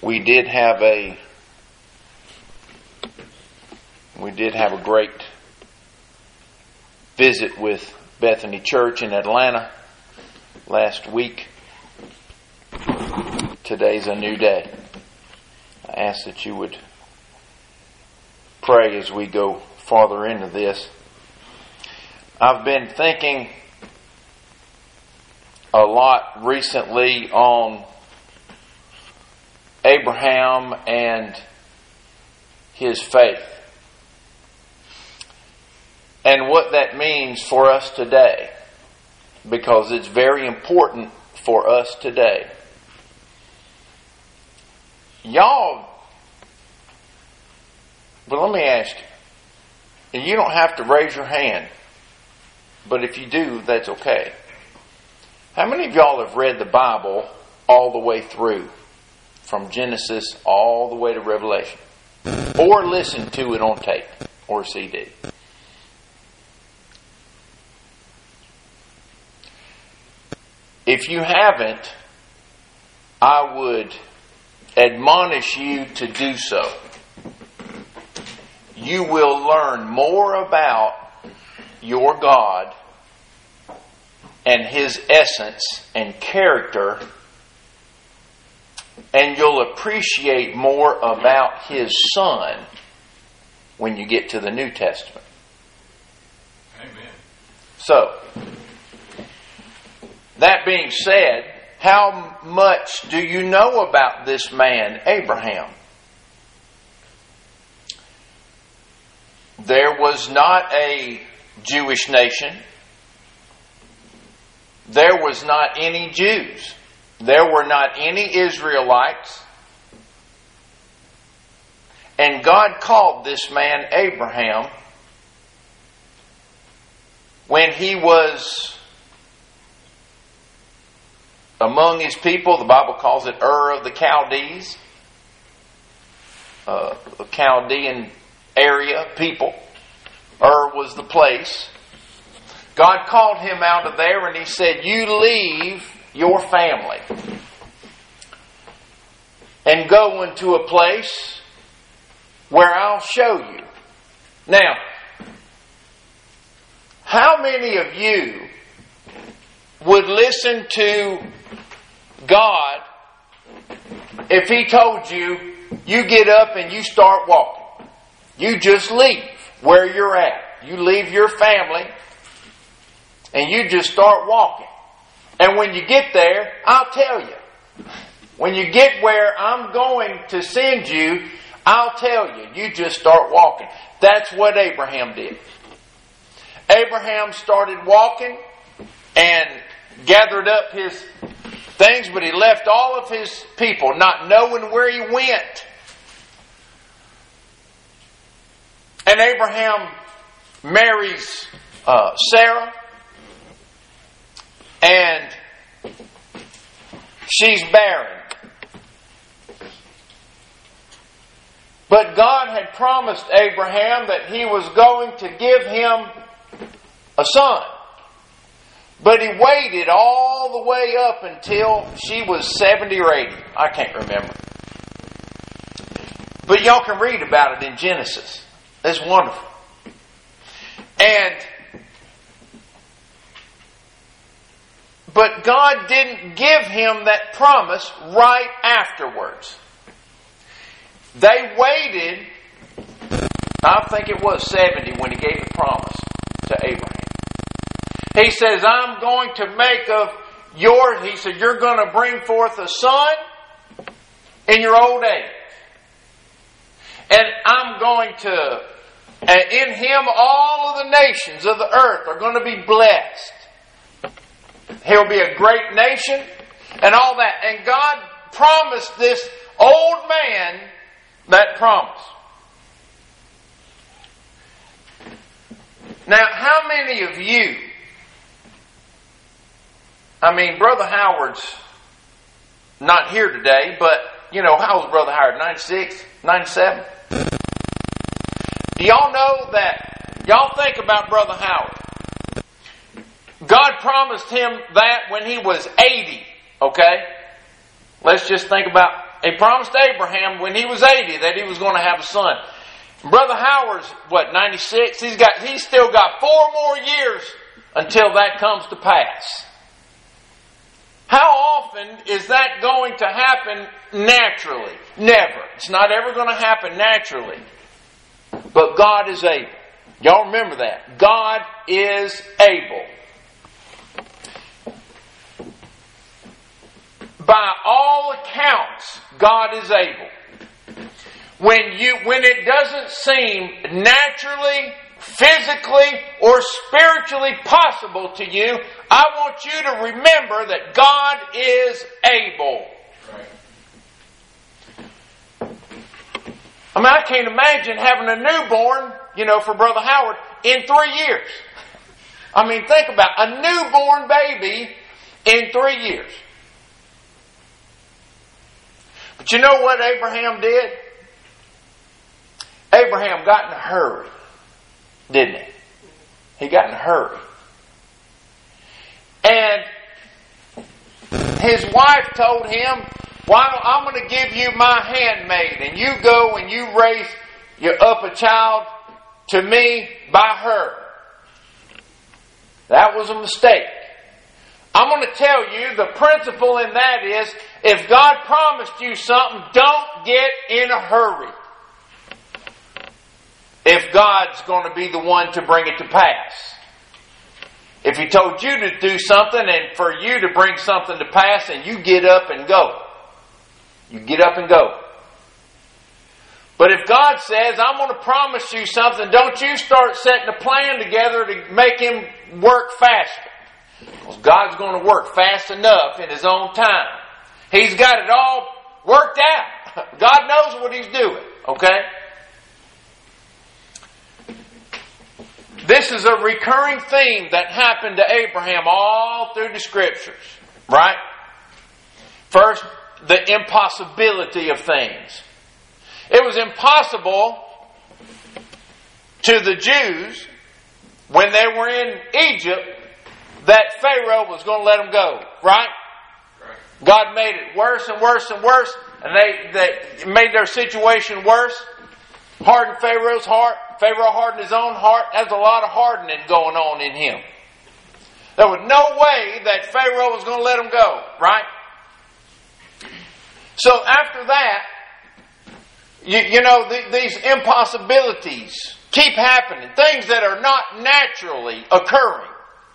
We did have a great visit with Bethany Church in Atlanta last week. Today's a new day. I ask that you would pray as we go farther into this. I've been thinking a lot recently on Abraham and his faith, and what that means for us today, because it's very important for us today. Y'all, but let me ask you, and you don't have to raise your hand, but if you do, that's okay. How many of y'all have read the Bible all the way through, from Genesis all the way to Revelation, or listened to it on tape or CD? If you haven't, I would admonish you to do so. You will learn more about your God and His essence and character, and you'll appreciate more about His Son when you get to the New Testament. Amen. So, that being said, how much do you know about this man, Abraham? There was not a Jewish nation. There was not any Jews. There were not any Israelites. And God called this man Abraham when he was among his people. The Bible calls it Ur of the Chaldees, the Chaldean area, people. Ur was the place. God called him out of there and He said, you leave your family and go into a place where I'll show you. Now, how many of you would listen to God if He told you, you get up and you start walking? You just leave where you're at. You leave your family and you just start walking. And when you get there, I'll tell you. When you get where I'm going to send you, I'll tell you. You just start walking. That's what Abraham did. Abraham started walking and gathered up his things, but he left all of his people, not knowing where he went. And Abraham marries Sarah, and she's barren. But God had promised Abraham that He was going to give him a son. But he waited all the way up until she was 70 or 80. I can't remember. But y'all can read about it in Genesis. It's wonderful. But God didn't give him that promise right afterwards. They waited, I think it was 70 when He gave the promise to Abraham. He says, I'm going to make of yours, He said, you're going to bring forth a son in your old age. And I'm going to, in him all of the nations of the earth are going to be blessed. He'll be a great nation and all that. And God promised this old man that promise. Now, how many of you, Brother Howard's not here today, but, how old is Brother Howard? 96? 97? Do y'all know that? Y'all think about Brother Howard. God promised him that when he was 80, okay? Let's just think about He promised Abraham when he was 80 that he was going to have a son. Brother Howard's, 96? He's still got 4 more years until that comes to pass. How often is that going to happen naturally? Never. It's not ever going to happen naturally. But God is able. Y'all remember that. God is able. By all accounts, God is able. When it doesn't seem naturally, physically, or spiritually possible to you, I want you to remember that God is able. I mean, I can't imagine having a newborn, for Brother Howard, in 3 years. I mean, think about a newborn baby in 3 years. But you know what Abraham did? Abraham got in a hurry, didn't he? He got in a hurry. And his wife told him, I'm going to give you my handmaid, and you go and you raise up a child to me by her. That was a mistake. I'm going to tell you the principle in that is, if God promised you something, don't get in a hurry. If God's going to be the one to bring it to pass. If He told you to do something and for you to bring something to pass, and you get up and go. You get up and go. But if God says, I'm going to promise you something, don't you start setting a plan together to make Him work faster. Because God's going to work fast enough in His own time. He's got it all worked out. God knows what He's doing. Okay? This is a recurring theme that happened to Abraham all through the Scriptures. Right? First, the impossibility of things. It was impossible to the Jews when they were in Egypt that Pharaoh was going to let them go. Right? God made it worse and worse and worse, and they made their situation worse. Hardened Pharaoh's heart. Pharaoh hardened his own heart. There's a lot of hardening going on in him. There was no way that Pharaoh was going to let him go. Right? So after that, these impossibilities keep happening. Things that are not naturally occurring.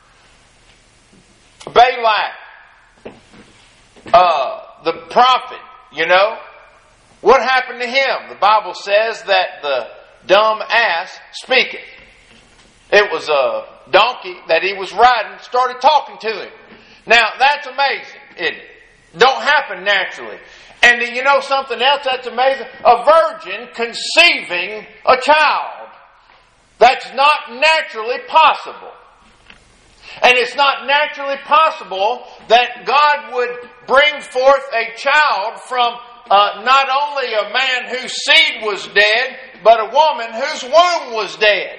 Balak, the prophet, what happened to him? The Bible says that the dumb ass speaketh. It was a donkey that he was riding, started talking to him. Now, that's amazing, isn't it? Don't happen naturally. And you know something else that's amazing? A virgin conceiving a child. That's not naturally possible. And it's not naturally possible that God would bring forth a child from not only a man whose seed was dead, but a woman whose womb was dead.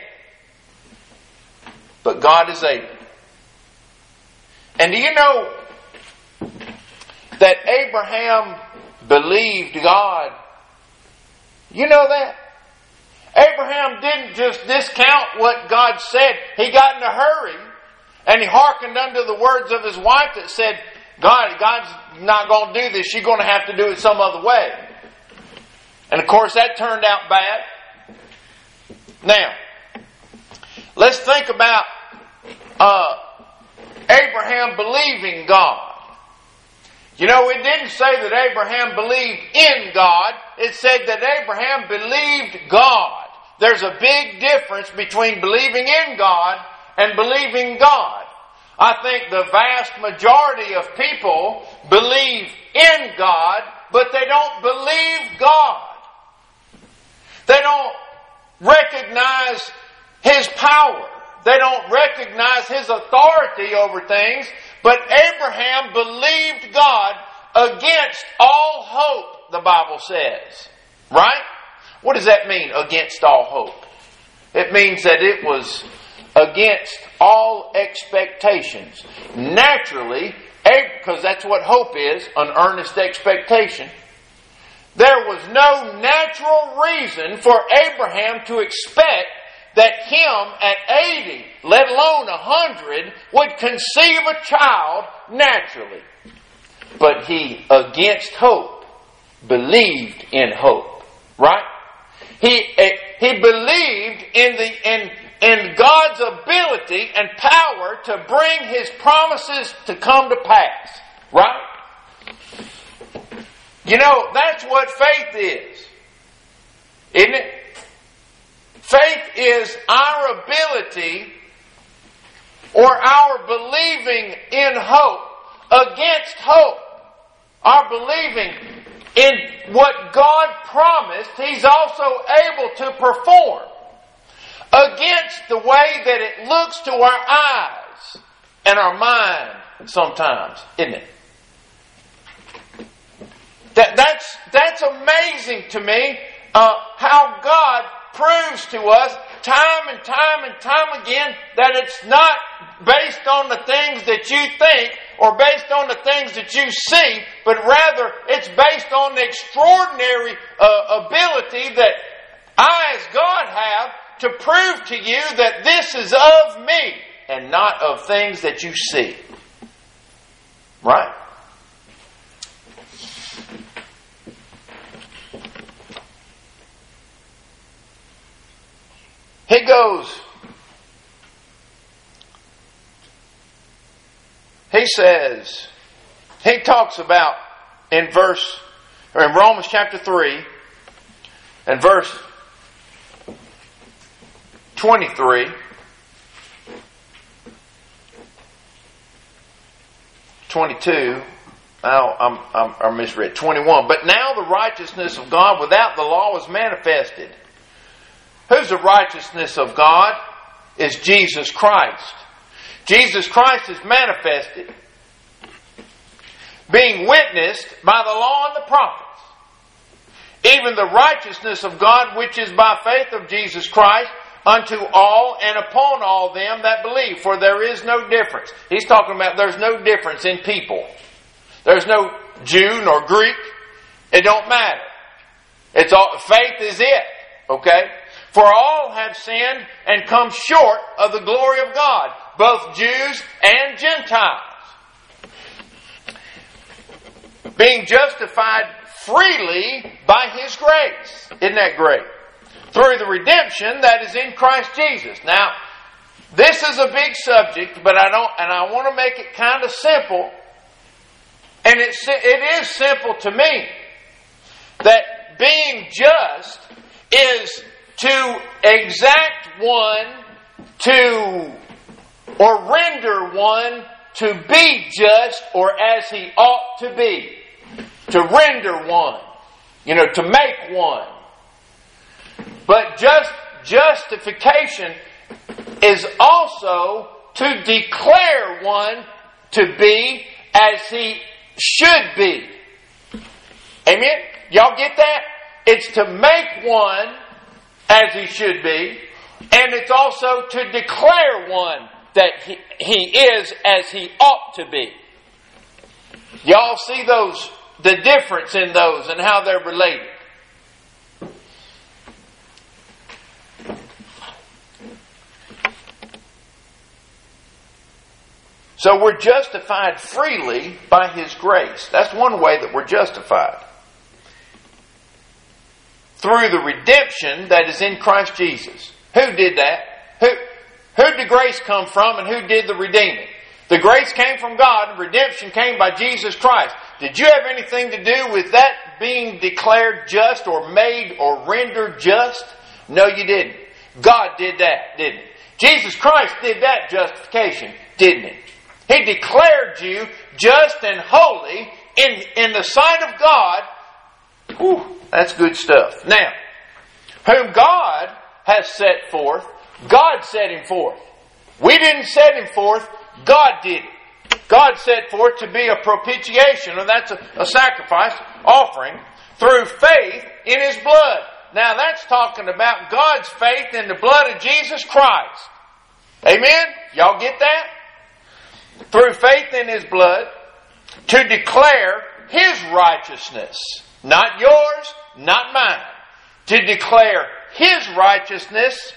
But God is able. And do you know that Abraham believed God? You know that? Abraham didn't just discount what God said. He got in a hurry and he hearkened unto the words of his wife that said, God's not going to do this. You're going to have to do it some other way. And of course that turned out bad. Now, let's think about Abraham believing God. It didn't say that Abraham believed in God. It said that Abraham believed God. There's a big difference between believing in God and believing God. I think the vast majority of people believe in God, but they don't believe God. They don't recognize His power. They don't recognize His authority over things. But Abraham believed God against all hope, the Bible says. Right? What does that mean, against all hope? It means that it was against all expectations. Naturally, because that's what hope is, an earnest expectation. there was no natural reason for Abraham to expect that him at 80, let alone 100, would conceive a child naturally. But he, against hope, believed in hope. Right? He believed in God's ability and power to bring His promises to come to pass. Right? You know, that's what faith is. Isn't it? Faith is our ability or our believing in hope against hope. Our believing in what God promised He's also able to perform against the way that it looks to our eyes and our mind sometimes, isn't it? That's amazing to me, how God proves to us time and time again that it's not based on the things that you think or based on the things that you see, but rather it's based on the extraordinary ability that I as God have to prove to you that this is of me and not of things that you see. Right? He goes, he says, he talks about in Romans chapter 3 and verse 23, 22, I misread, 21. But now the righteousness of God without the law was manifested. Who's the righteousness of God? Is Jesus Christ. Jesus Christ is manifested, being witnessed by the law and the prophets. Even the righteousness of God which is by faith of Jesus Christ unto all and upon all them that believe. For there is no difference. He's talking about there's no difference in people. There's no Jew nor Greek. It don't matter. It's all, faith is it. Okay? For all have sinned and come short of the glory of God, both Jews and Gentiles, being justified freely by His grace. Isn't that great? Through the redemption that is in Christ Jesus. Now, this is a big subject, but I want to make it kind of simple. And it is simple to me that being just is to exact one or render one to be just or as he ought to be. To render one. To make one. But justification is also to declare one to be as he should be. Amen? Y'all get that? It's to make one as he should be, and it's also to declare one that he is as he ought to be. Y'all see the difference in those and how they're related. So we're justified freely by His grace. That's one way that we're justified. Through the redemption that is in Christ Jesus. Who did that? Who did grace come from and who did the redeeming? The grace came from God and redemption came by Jesus Christ. Did you have anything to do with that being declared just or made or rendered just? No, you didn't. God did that, didn't He? Jesus Christ did that justification, didn't He? He declared you just and holy in the sight of God. Whew, that's good stuff. Now, whom God has set forth, God set Him forth. We didn't set Him forth, God did it. God set forth to be a propitiation, and that's a sacrifice, offering, through faith in His blood. Now that's talking about God's faith in the blood of Jesus Christ. Amen? Y'all get that? Through faith in His blood, to declare His righteousness. not yours, not mine, to declare His righteousness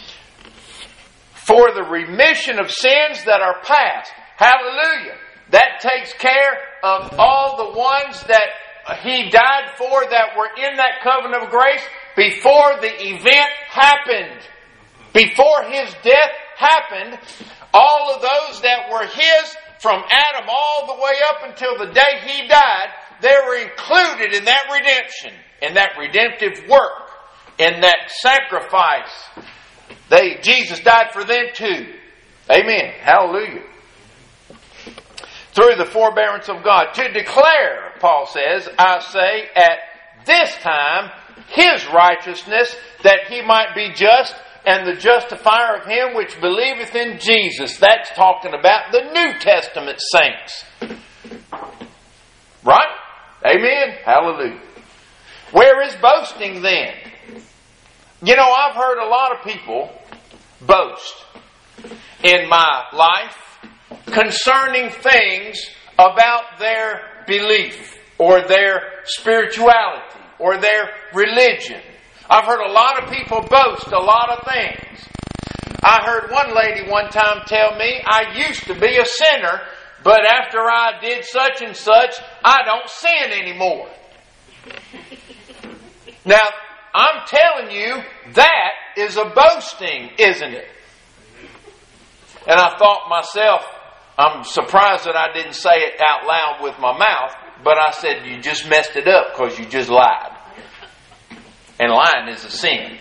for the remission of sins that are past. Hallelujah. That takes care of all the ones that He died for that were in that covenant of grace before the event happened. Before His death happened, all of those that were His from Adam all the way up until the day He died, they were included in that redemption, in that redemptive work, in that sacrifice. Jesus died for them too. Amen. Hallelujah. Through the forbearance of God. To declare, Paul says, I say, at this time, His righteousness, that He might be just and the justifier of him which believeth in Jesus. That's talking about the New Testament saints. Right? Amen. Hallelujah. Where is boasting then? You know, I've heard a lot of people boast in my life concerning things about their belief or their spirituality or their religion. I've heard a lot of people boast a lot of things. I heard one lady one time tell me, I used to be a sinner, but after I did such and such, I don't sin anymore. Now, I'm telling you, that is a boasting, isn't it? And I thought myself, I'm surprised that I didn't say it out loud with my mouth, but I said, you just messed it up because you just lied. And lying is a sin.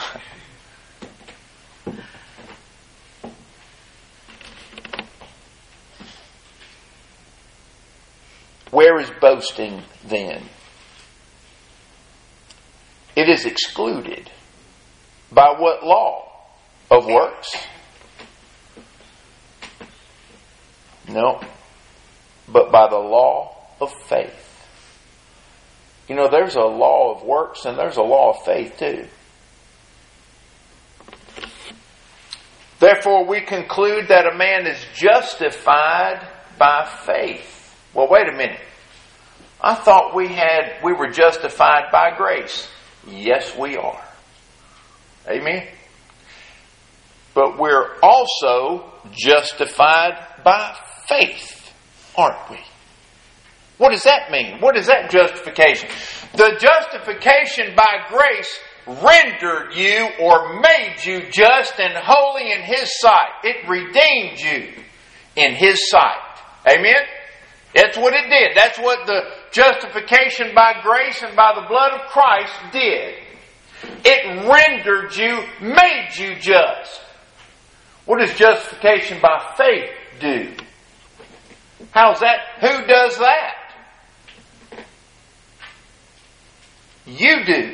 Where is boasting then? It is excluded. By what law? Of works? No. But by the law of faith. You know, there's a law of works and there's a law of faith too. Therefore, we conclude that a man is justified by faith. Well, wait a minute. I thought we were justified by grace. Yes, we are. Amen. But we're also justified by faith, aren't we? What does that mean? What is that justification? The justification by grace rendered you or made you just and holy in His sight. It redeemed you in His sight. Amen? That's what it did. That's what the justification by grace and by the blood of Christ did. It rendered you, made you just. What does justification by faith do? How's that? Who does that? You do.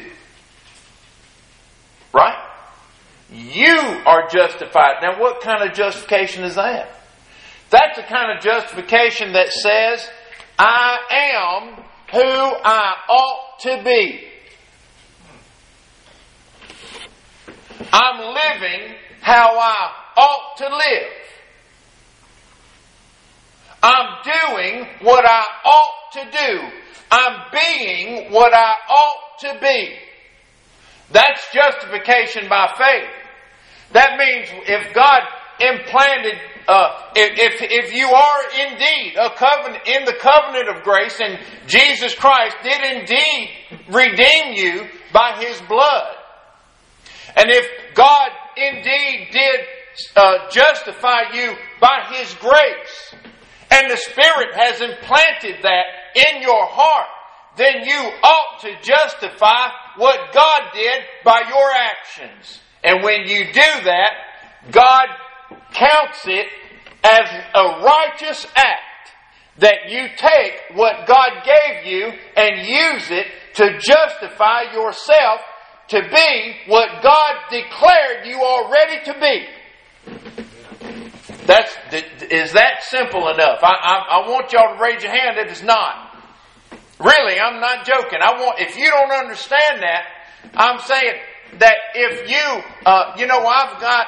Right? You are justified. Now, what kind of justification is that? That's the kind of justification that says, I am who I ought to be. I'm living how I ought to live. I'm doing what I ought to do. I'm being what I ought to be. That's justification by faith. That means if God implanted, if you are indeed a covenant in the covenant of grace, and Jesus Christ did indeed redeem you by His blood, and if God indeed did justify you by His grace, and the Spirit has implanted that in your heart, then you ought to justify what God did by your actions. And when you do that, God counts it as a righteous act that you take what God gave you and use it to justify yourself to be what God declared you already to be. Is that simple enough? I want y'all to raise your hand if it's not. Really, I'm not joking. If you don't understand that, I'm saying that if I've got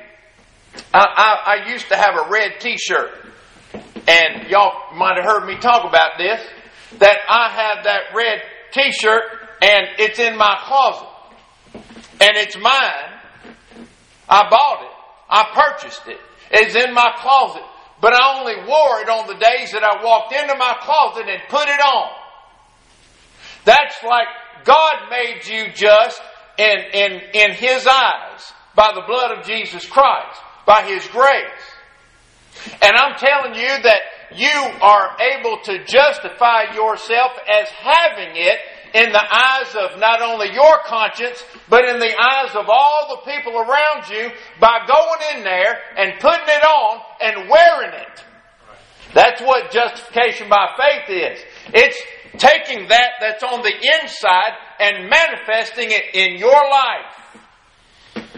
I used to have a red t-shirt, and y'all might have heard me talk about this, that I have that red t-shirt and it's in my closet. And it's mine. I bought it. I purchased it. It's in my closet. But I only wore it on the days that I walked into my closet and put it on. That's like God made you just in His eyes by the blood of Jesus Christ, by His grace. And I'm telling you that you are able to justify yourself as having it in the eyes of not only your conscience, but in the eyes of all the people around you by going in there and putting it on and wearing it. That's what justification by faith is. It's taking that's on the inside and manifesting it in your life,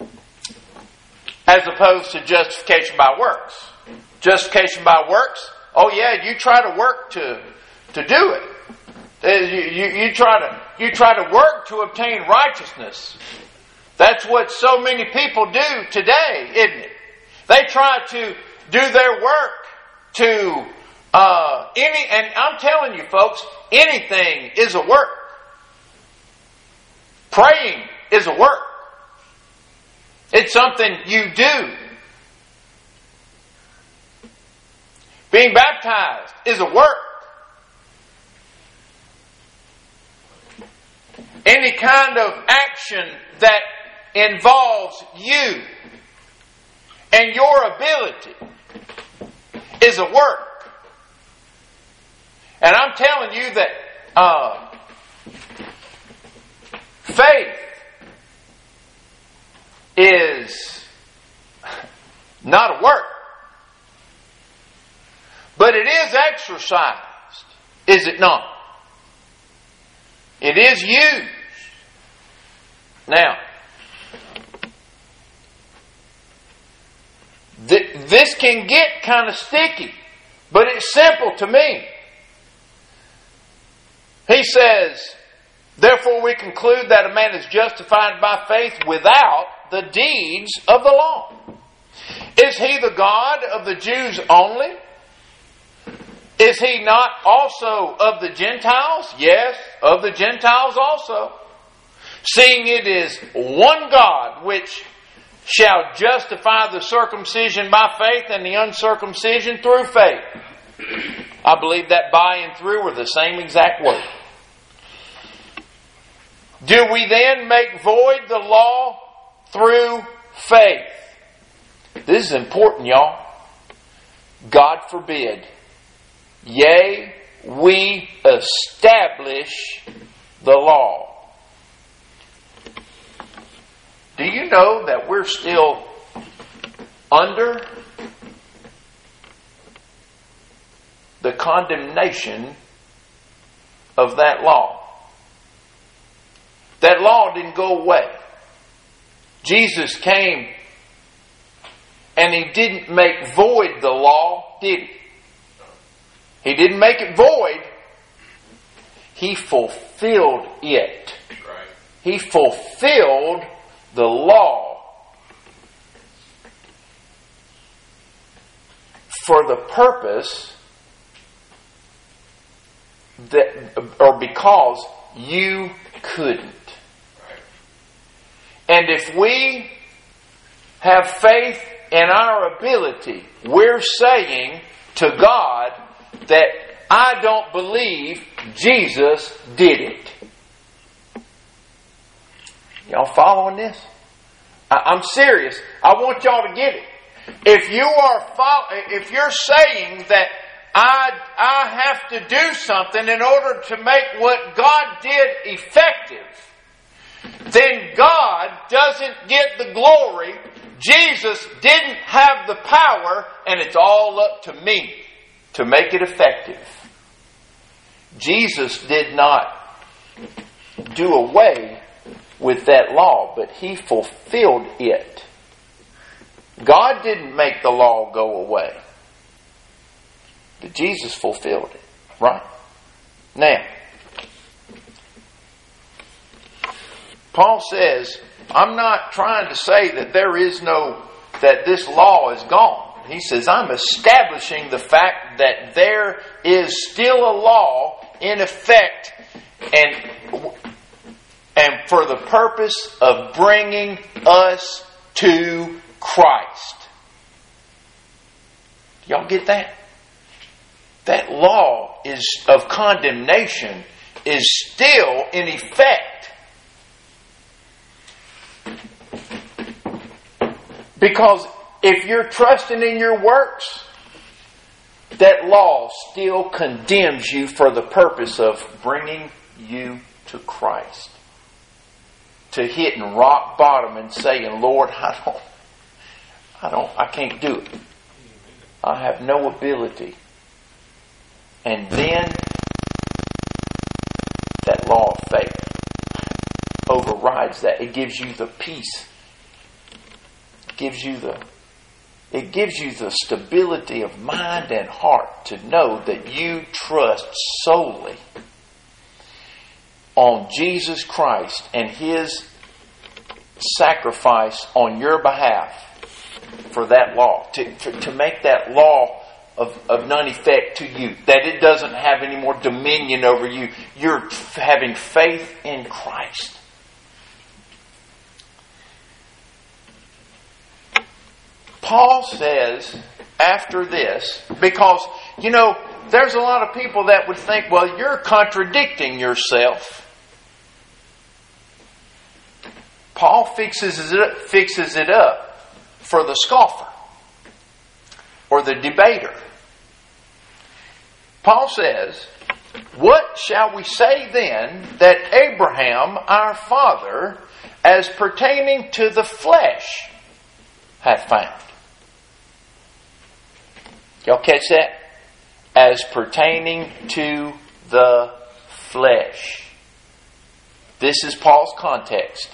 as opposed to justification by works. Justification by works, oh yeah, you try to work to do it. You try to work to obtain righteousness. That's what so many people do today, isn't it? They try to do their work to and I'm telling you folks, anything is a work. Praying is a work. It's something you do. Being baptized is a work. Any kind of action that involves you and your ability is a work. And I'm telling you that faith is not a work. But it is exercised, is it not? It is used. Now, this can get kind of sticky, but it's simple to me. He says, therefore we conclude that a man is justified by faith without the deeds of the law. Is He the God of the Jews only? Is He not also of the Gentiles? Yes, of the Gentiles also. Seeing it is one God which shall justify the circumcision by faith and the uncircumcision through faith. I believe that by and through are the same exact word. Do we then make void the law through faith? This is important, y'all. God forbid. Yea, we establish the law. Do you know that we're still under the condemnation of that law? That law didn't go away. Jesus came and He didn't make void the law, did He? He didn't make it void. He fulfilled it. Right. He fulfilled the law for the purpose that, or because you couldn't. And if we have faith in our ability, we're saying to God that I don't believe Jesus did it. Y'all following this? I'm serious. I want y'all to get it. If you're saying that I have to do something in order to make what God did effective, then God doesn't get the glory. Jesus didn't have the power, and it's all up to me to make it effective. Jesus did not do away with that law, but He fulfilled it. God didn't make the law go away, but Jesus fulfilled it. Right? Now, Paul says, I'm not trying to say that that this law is gone. He says, I'm establishing the fact that there is still a law in effect, and for the purpose of bringing us to Christ. Y'all get that? That law of condemnation is still in effect. Because if you're trusting in your works, that law still condemns you for the purpose of bringing you to Christ. To hitting rock bottom and saying, Lord, I can't do it. I have no ability. And then that law of faith overrides that. It gives you the peace. It gives you the stability of mind and heart to know that you trust solely on Jesus Christ and His sacrifice on your behalf for that law. To make that law of none effect to you. That it doesn't have any more dominion over you. You're having faith in Christ. Paul says after this, because, there's a lot of people that would think, well, you're contradicting yourself. Paul fixes it up for the scoffer or the debater. Paul says, what shall we say then that Abraham, our father, as pertaining to the flesh, hath found? Y'all catch that? As pertaining to the flesh. This is Paul's context.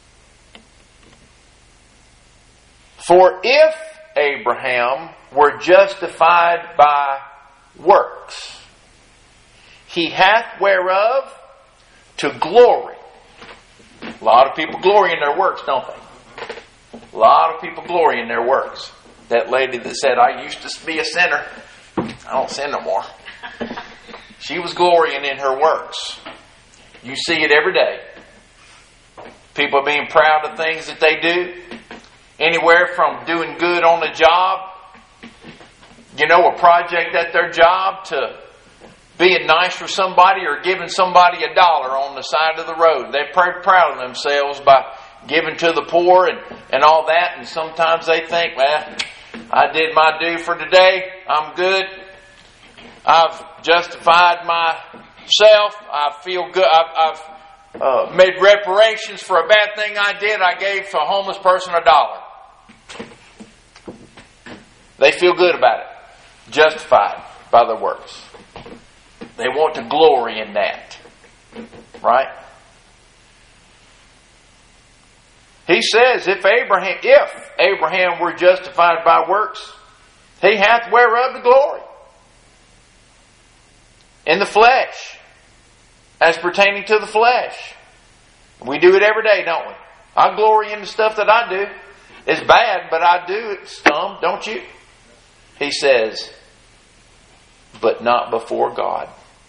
For if Abraham were justified by works, he hath whereof to glory. A lot of people glory in their works, don't they? A lot of people glory in their works. That lady that said, I used to be a sinner. I don't sin no more. She was glorying in her works. You see it every day. People being proud of things that they do. Anywhere from doing good on the job, a project at their job, to being nice for somebody or giving somebody $1 on the side of the road. They're proud of themselves by giving to the poor and all that. And sometimes they think, well, I did my due for today. I'm good. I've justified myself. I feel good. I've made reparations for a bad thing I did. I gave to a homeless person $1. They feel good about it. Justified by their works. They want to glory in that. Right? He says, if Abraham were justified by works, he hath whereof the glory. In the flesh. As pertaining to the flesh. We do it every day, don't we? I glory in the stuff that I do. It's bad, but I do it some, don't you? He says, but not before God.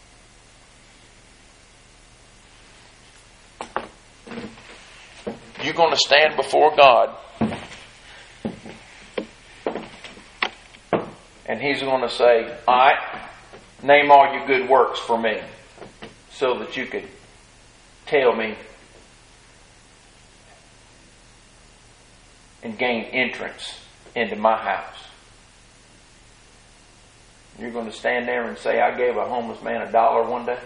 You're going to stand before God, and He's going to say, all right, name all your good works for me, so that you could tell me and gain entrance into my house. You're going to stand there and say, I gave a homeless man $1 one day?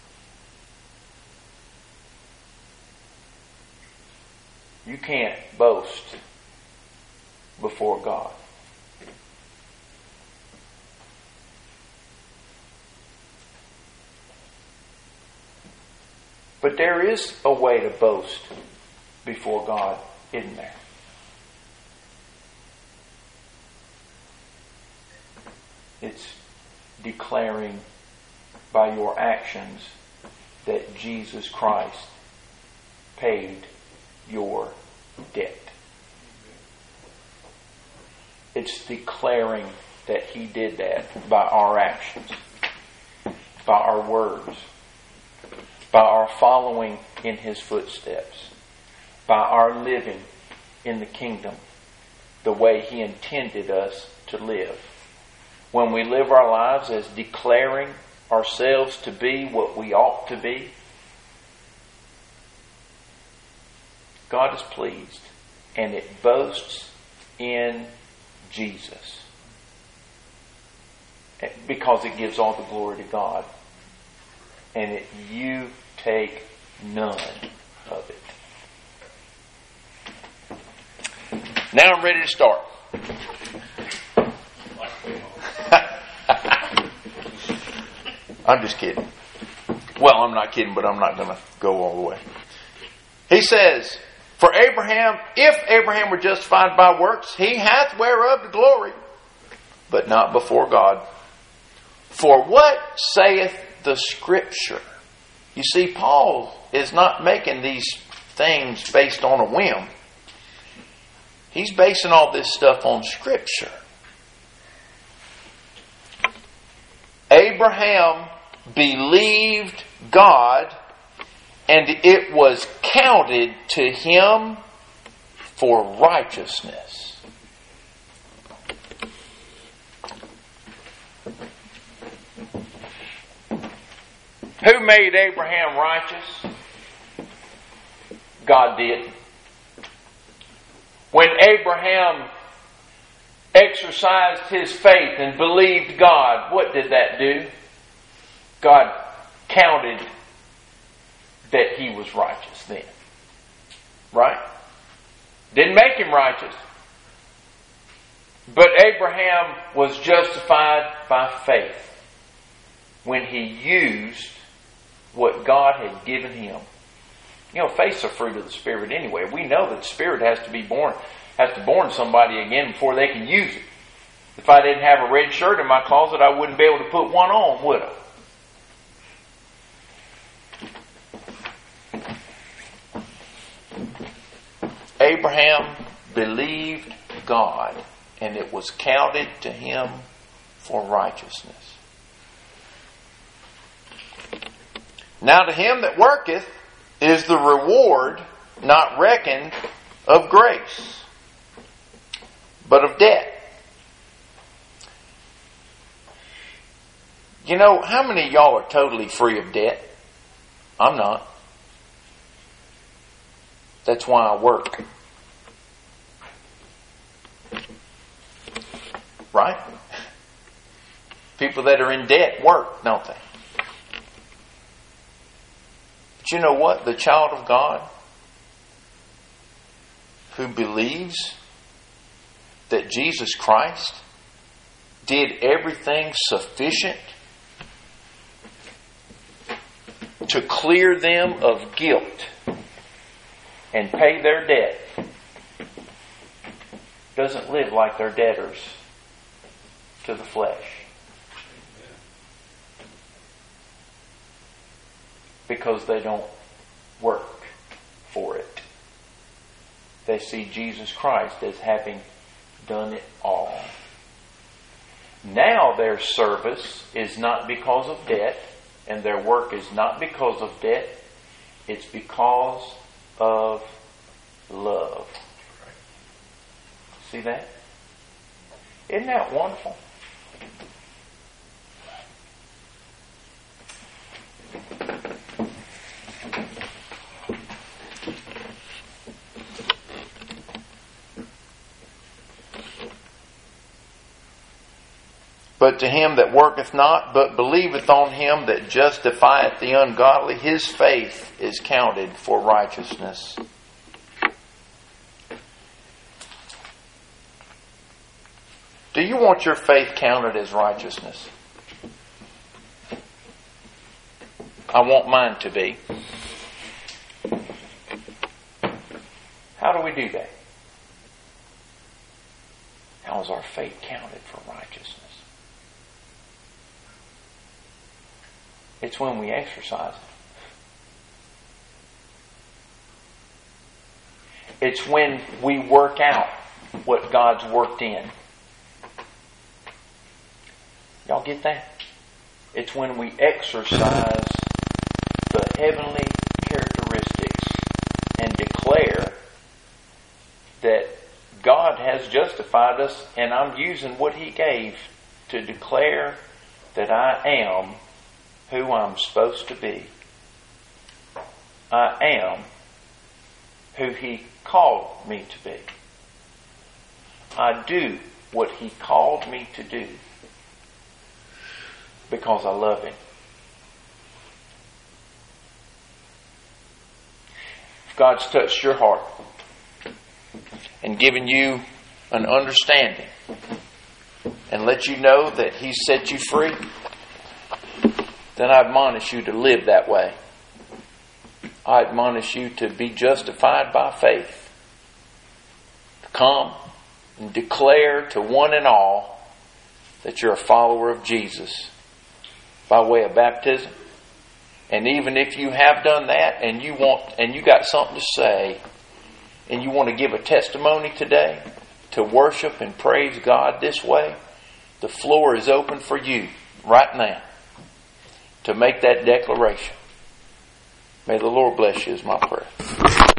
You can't boast before God. But there is a way to boast before God, isn't there? It's declaring by your actions that Jesus Christ paid your debt. It's declaring that He did that by our actions, by our words, by our following in His footsteps, by our living in the kingdom the way He intended us to live. When we live our lives as declaring ourselves to be what we ought to be, God is pleased, and it boasts in Jesus, because it gives all the glory to God, and you take none of it. Now I'm ready to start. I'm just kidding. Well, I'm not kidding, but I'm not going to go all the way. He says, for Abraham, if Abraham were justified by works, he hath whereof the glory, but not before God. For what saith the Scripture? You see, Paul is not making these things based on a whim. He's basing all this stuff on Scripture. Abraham believed God, and it was counted to him for righteousness. Who made Abraham righteous? God did. When Abraham exercised his faith and believed God, what did that do? God counted that he was righteous then. Right? Didn't make him righteous. But Abraham was justified by faith when he used what God had given him. You know, faith's a fruit of the Spirit anyway. We know that the Spirit has to born somebody again before they can use it. If I didn't have a red shirt in my closet, I wouldn't be able to put one on, would I? Abraham believed God, and it was counted to him for righteousness. Now to him that worketh is the reward not reckoned of grace, but of debt. You know, how many of y'all are totally free of debt? I'm not. That's why I work. Right? People that are in debt work, don't they? But you know what? The child of God who believes that Jesus Christ did everything sufficient to clear them of guilt and pay their debt doesn't live like they're debtors to the flesh. Because they don't work for it. They see Jesus Christ as having done it all. Now their service is not because of debt, and their work is not because of debt. It's because of love. See that? Isn't that wonderful? But to him that worketh not, but believeth on him that justifieth the ungodly, his faith is counted for righteousness. Do you want your faith counted as righteousness? I want mine to be. How do we do that? How is our faith counted for righteousness? It's when we exercise it. It's when we work out what God's worked in. Y'all get that? It's when we exercise the heavenly characteristics and declare that God has justified us, and I'm using what He gave to declare that I am who I'm supposed to be. I am who He called me to be. I do what He called me to do because I love Him. If God's touched your heart and given you an understanding and let you know that He's set you free, then I admonish you to live that way. I admonish you to be justified by faith. To come and declare to one and all that you're a follower of Jesus by way of baptism. And even if you have done that and you got something to say and you want to give a testimony today to worship and praise God this way, the floor is open for you right now to make that declaration. May the Lord bless you is my prayer.